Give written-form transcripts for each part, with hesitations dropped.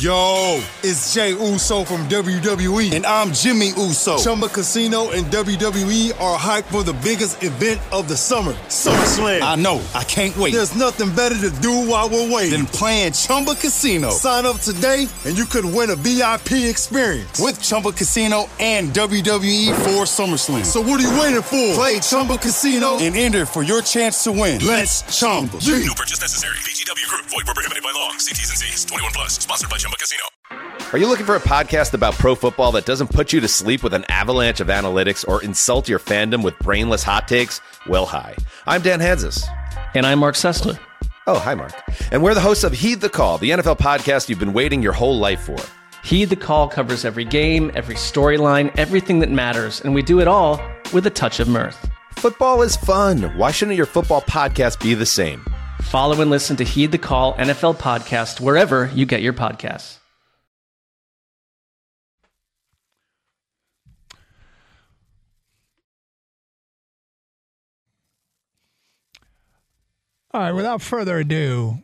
Yo, it's Jay Uso from WWE, and I'm Jimmy Uso. Chumba Casino and WWE are hyped for the biggest event of the summer, SummerSlam. I know, I can't wait. There's nothing better to do while we're waiting than playing Chumba Casino. Sign up today, and you could win a VIP experience with Chumba Casino and WWE for SummerSlam. So what are you waiting for? Play Chumba Casino and enter for your chance to win. Let's Chumba. No purchase necessary. VGW Group. Void where prohibited by law. See T's and C's. 21 plus. Sponsored by Chumba Casino. Are you looking for a podcast about pro football that doesn't put you to sleep with an avalanche of analytics or insult your fandom with brainless hot takes? Well, hi. I'm Dan Hansis. And I'm Mark Sessler. Oh, hi, Mark. And we're the hosts of Heed the Call, the NFL podcast you've been waiting your whole life for. Heed the Call covers every game, every storyline, everything that matters, and we do it all with a touch of mirth. Football is fun. Why shouldn't your football podcast be the same? Follow and listen to Heed the Call NFL podcast wherever you get your podcasts. All right, without further ado,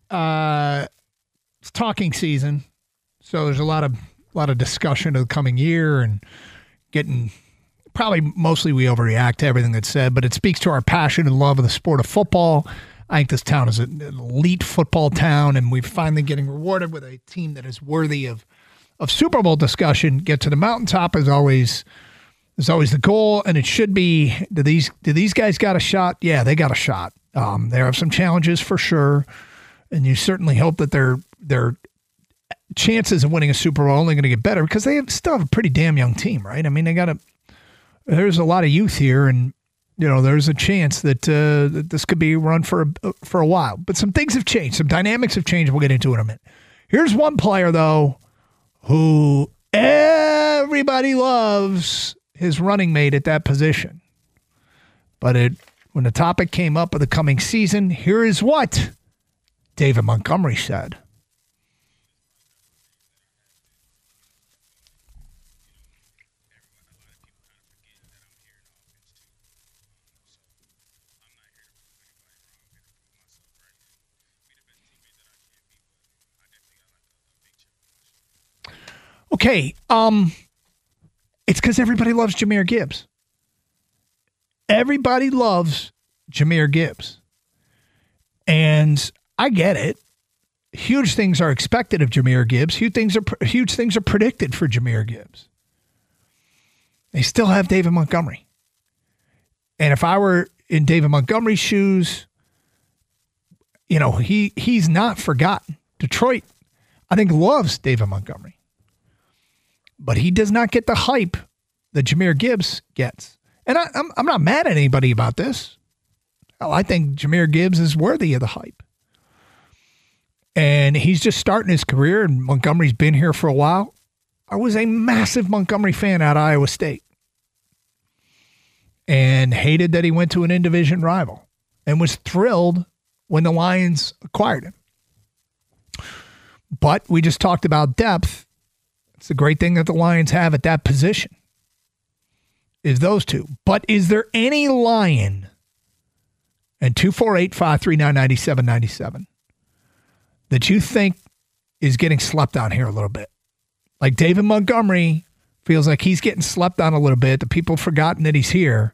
it's talking season, so there's a lot of discussion of the coming year and getting probably mostly we overreact to everything that's said, but it speaks to our passion and love of the sport of football. I think this town is an elite football town, and we're finally getting rewarded with a team that is worthy of Super Bowl discussion. Get to the mountaintop is always the goal, and it should be. Do these guys got a shot? Yeah, they got a shot. They have some challenges for sure, and you certainly hope that their chances of winning a Super Bowl are only going to get better because they still have a pretty damn young team, right? I mean, there's a lot of youth here, and there's a chance that this could be run for a while. But some things have changed, some dynamics have changed. We'll get into it in a minute. Here's one player though who everybody loves, his running mate at that position, but when the topic came up of the coming season, here is what David Montgomery said. Okay, it's because everybody loves Jahmyr Gibbs. Everybody loves Jahmyr Gibbs. And I get it. Huge things are expected of Jahmyr Gibbs. Huge things are predicted for Jahmyr Gibbs. They still have David Montgomery. And if I were in David Montgomery's shoes, he's not forgotten. Detroit, I think, loves David Montgomery. But he does not get the hype that Jahmyr Gibbs gets. And I'm not mad at anybody about this. Hell, I think Jahmyr Gibbs is worthy of the hype. And he's just starting his career, and Montgomery's been here for a while. I was a massive Montgomery fan at Iowa State and hated that he went to an in-division rival and was thrilled when the Lions acquired him. But we just talked about depth. It's the great thing that the Lions have at that position is those two. But is there any Lion, and 248-539-9797, that you think is getting slept on here a little bit? Like David Montgomery feels like he's getting slept on a little bit. The people have forgotten that he's here.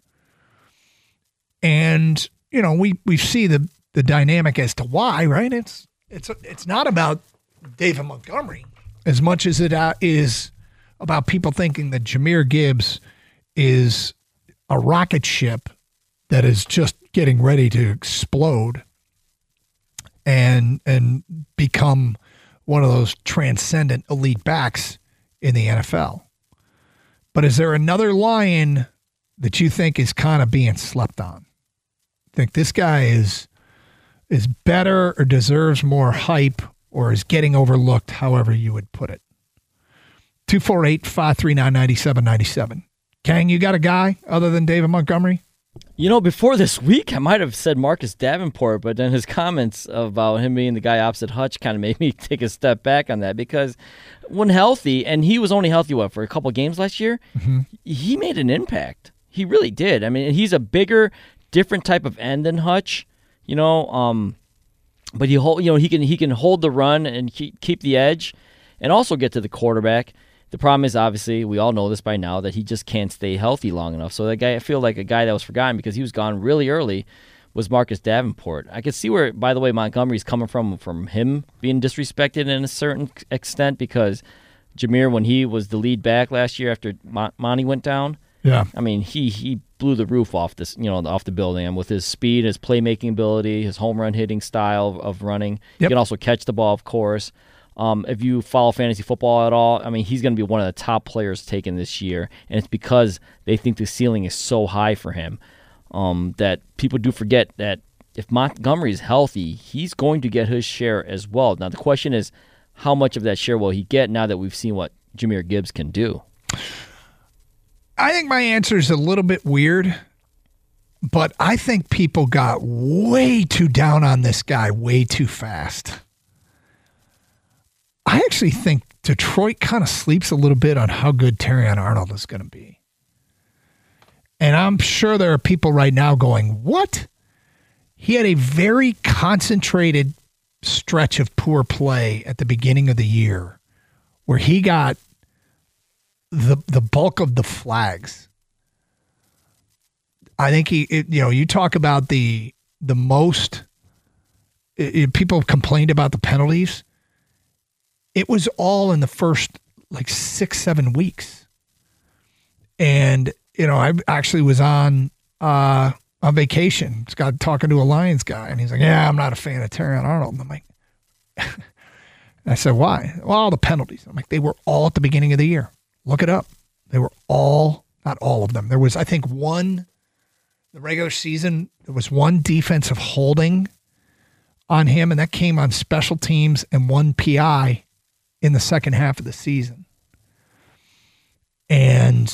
And, we see the dynamic as to why, right? It's not about David Montgomery as much as it is about people thinking that Jahmyr Gibbs is a rocket ship that is just getting ready to explode and become one of those transcendent elite backs in the NFL. But is there another Lion that you think is kind of being slept on? Think this guy is better or deserves more hype or is getting overlooked, however you would put it? 248-539-9797. Kang, you got a guy other than David Montgomery? Before this week, I might have said Marcus Davenport, but then his comments about him being the guy opposite Hutch kind of made me take a step back on that because when healthy, and he was only healthy, for a couple of games last year, he made an impact. He really did. I mean, he's a bigger, different type of end than Hutch, but he can hold the run and keep the edge. and also get to the quarterback. The problem is, obviously, we all know this by now, that he just can't stay healthy long enough. So that guy, I feel like a guy that was forgotten because he was gone really early, was Marcus Davenport. I could see where, by the way, Montgomery's coming from him being disrespected in a certain extent, because Jameer, when he was the lead back last year after Monty went down, I mean, he blew the roof off this, off the building, and with his speed, his playmaking ability, his home run hitting style of running. He can also catch the ball, of course. If you follow fantasy football at all, I mean, he's going to be one of the top players taken this year, and it's because they think the ceiling is so high for him that people do forget that if Montgomery is healthy, he's going to get his share as well. Now, the question is, how much of that share will he get now that we've seen what Jahmyr Gibbs can do? I think my answer is a little bit weird, but I think people got way too down on this guy way too fast. I actually think Detroit kind of sleeps a little bit on how good Terrion Arnold is going to be. And I'm sure there are people right now going, what? He had a very concentrated stretch of poor play at the beginning of the year where he got the bulk of the flags. I think you talk about the most people have complained about the penalties. It was all in the first 6-7 weeks. And, I actually was on vacation. Got talking to a Lions guy, and he's like, yeah, I'm not a fan of Terrion Arnold. And I'm like, I said, why? Well, the penalties. I'm like, they were all at the beginning of the year. Look it up. They were all, not all of them. There was, I think, the regular season, there was one defensive holding on him, and that came on special teams and one PI in the second half of the season. And,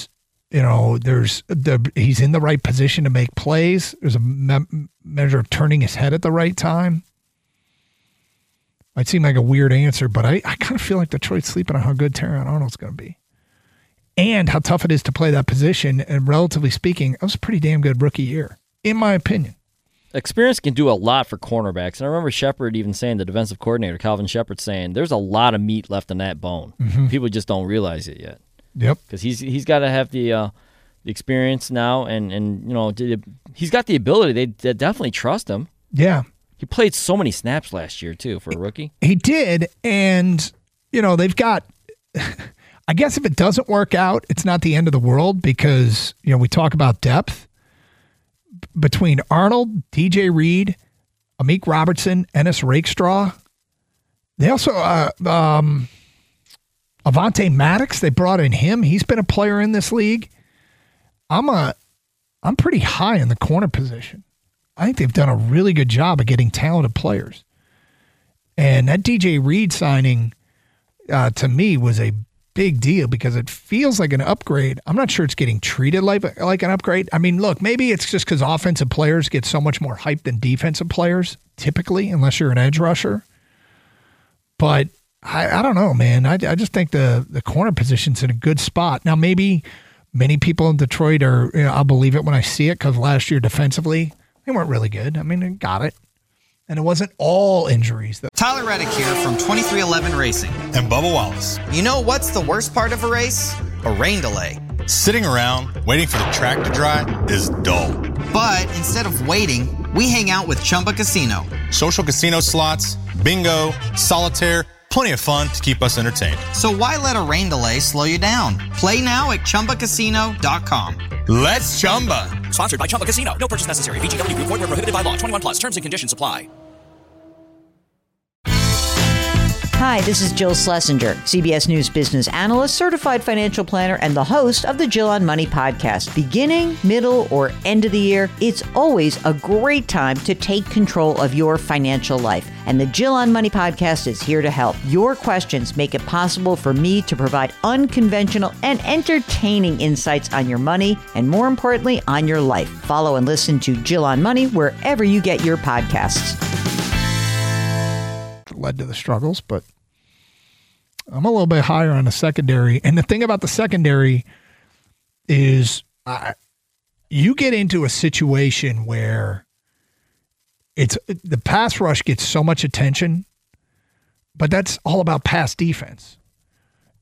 he's in the right position to make plays. There's a measure of turning his head at the right time. Might seem like a weird answer, but I kind of feel like Detroit's sleeping on how good Terrion Arnold's going to be. And how tough it is to play that position. And relatively speaking, it was a pretty damn good rookie year, in my opinion. Experience can do a lot for cornerbacks. And I remember Shepard even saying, the defensive coordinator, Calvin Shepard, saying, there's a lot of meat left in that bone. Mm-hmm. People just don't realize it yet. Yep. Because he's got to have the experience now, and he's got the ability. They definitely trust him. Yeah. He played so many snaps last year, too, for a rookie. He did, and, they've got... I guess if it doesn't work out, it's not the end of the world because, we talk about depth. Between Arnold, DJ Reed, Amik Robertson, Ennis Rakestraw. They also, Avonte Maddox, they brought in him. He's been a player in this league. I'm pretty high in the corner position. I think they've done a really good job of getting talented players. And that DJ Reed signing, to me, was a big deal because it feels like an upgrade. I'm not sure it's getting treated like an upgrade. I mean, look, maybe it's just because offensive players get so much more hype than defensive players, typically, unless you're an edge rusher. But I don't know, man. I just think the corner position's in a good spot. Now, maybe many people in Detroit are, I'll believe it when I see it because last year defensively, they weren't really good. I mean, they got it. And it wasn't all injuries. Tyler Reddick here from 2311 Racing. And Bubba Wallace. You know what's the worst part of a race? A rain delay. Sitting around waiting for the track to dry is dull. But instead of waiting, we hang out with Chumba Casino. Social casino slots, bingo, solitaire, plenty of fun to keep us entertained. So why let a rain delay slow you down? Play now at ChumbaCasino.com. Let's Chumba. Sponsored by Chumba Casino. No purchase necessary. VGW Group. Void where prohibited by law. 21 plus. Terms and conditions apply. Hi, this is Jill Schlesinger, CBS News business analyst, certified financial planner, and the host of the Jill on Money podcast. Beginning, middle, or end of the year, it's always a great time to take control of your financial life. And the Jill on Money podcast is here to help. Your questions make it possible for me to provide unconventional and entertaining insights on your money, and more importantly, on your life. Follow and listen to Jill on Money wherever you get your podcasts. Led to the struggles, but I'm a little bit higher on the secondary. And the thing about the secondary is you get into a situation where the pass rush gets so much attention, but that's all about pass defense.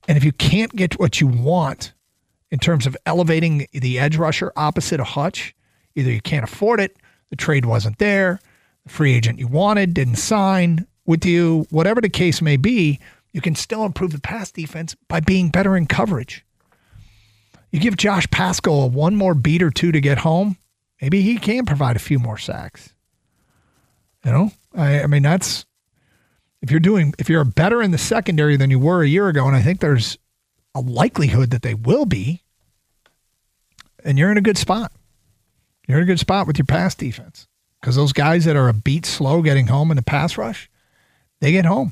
And if you can't get what you want in terms of elevating the edge rusher opposite of Hutch, either you can't afford it, the trade wasn't there, the free agent you wanted didn't sign with you, whatever the case may be, you can still improve the pass defense by being better in coverage. You give Josh Paschal one more beat or two to get home, maybe he can provide a few more sacks. You know, I mean, that's, if you're better in the secondary than you were a year ago, and I think there's a likelihood that they will be, and you're in a good spot. You're in a good spot with your pass defense, because those guys that are a beat slow getting home in the pass rush, they get home.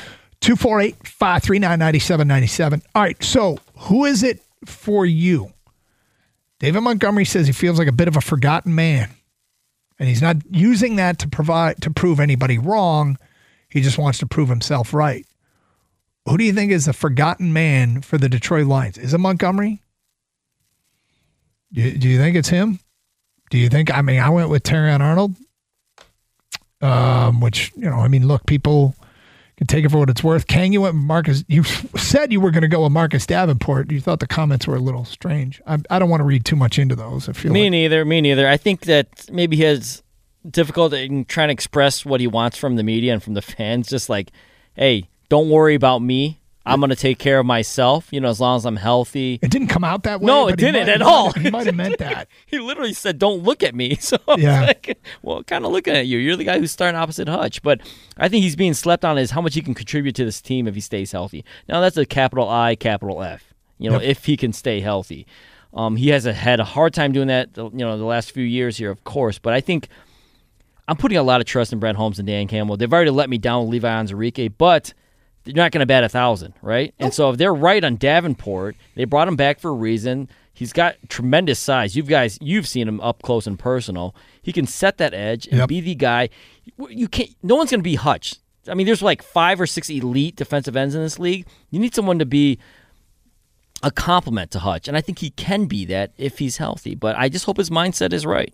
248-539-9797. All right, so who is it for you? David Montgomery says he feels like a bit of a forgotten man, and he's not using that to prove anybody wrong. He just wants to prove himself right. Who do you think is the forgotten man for the Detroit Lions? Is it Montgomery? Do you think it's him? Do you think, I mean, I went with Terrion Arnold, which, you know, I mean, look, people can take it for what it's worth. Kang, you went with Marcus. You said you were going to go with Marcus Davenport. You thought the comments were a little strange. I don't want to read too much into those. I feel Me neither. I think that maybe he has difficulty in trying to express what he wants from the media and from the fans. Just like, hey, don't worry about me. I'm going to take care of myself, you know, as long as I'm healthy. It didn't come out that way. No, it didn't at all. He might have meant that. He literally said, don't look at me. So yeah. Like, well, kind of looking at you. You're the guy who's starting opposite Hutch. But I think he's being slept on is how much he can contribute to this team if he stays healthy. Now, that's a capital I, capital F, you know, if he can stay healthy. He has had a hard time doing that, you know, the last few years here, of course. But I think I'm putting a lot of trust in Brett Holmes and Dan Campbell. They've already let me down with Levi Onwuzurike, but they're not going to bat 1,000, right? And so if they're right on Davenport, they brought him back for a reason. He's got tremendous size. You've seen him up close and personal. He can set that edge and be the guy. You can't. No one's going to be Hutch. I mean, there's like 5 or 6 elite defensive ends in this league. You need someone to be a complement to Hutch, and I think he can be that if he's healthy. But I just hope his mindset is right.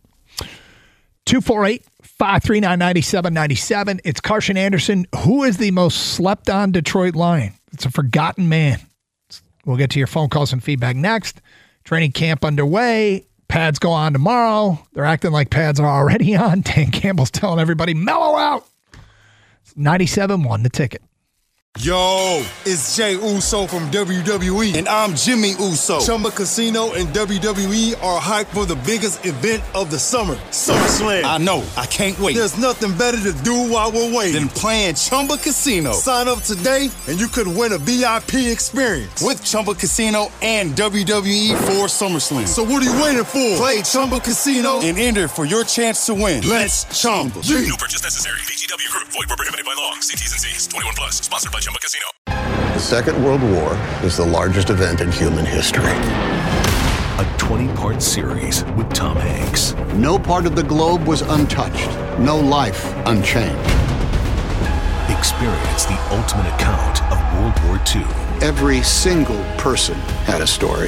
248-539-9797. It's Carson Anderson. Who is the most slept-on Detroit Lion? It's a forgotten man. We'll get to your phone calls and feedback next. Training camp underway. Pads go on tomorrow. They're acting like pads are already on. Dan Campbell's telling everybody, mellow out. It's 97.1 The Ticket. Yo, it's Jay Uso from WWE, and I'm Jimmy Uso. Chumba Casino and WWE are hyped for the biggest event of the summer, SummerSlam. I know, I can't wait. There's nothing better to do while we're waiting than playing Chumba Casino. Sign up today, and you could win a VIP experience with Chumba Casino and WWE for SummerSlam. So what are you waiting for? Play Chumba Casino and enter for your chance to win. Let's Chumba. No purchase necessary. VGW Group. Void where prohibited by law. See T's and C's. 21 plus. Sponsored by Chumba Casino. The Second World War is the largest event in human history. A 20-part series with Tom Hanks. No part of the globe was untouched. No life unchanged. Experience the ultimate account of World War II. Every single person had a story.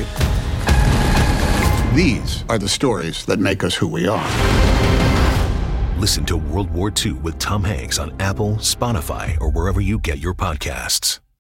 These are the stories that make us who we are. Listen to World War II with Tom Hanks on Apple, Spotify, or wherever you get your podcasts.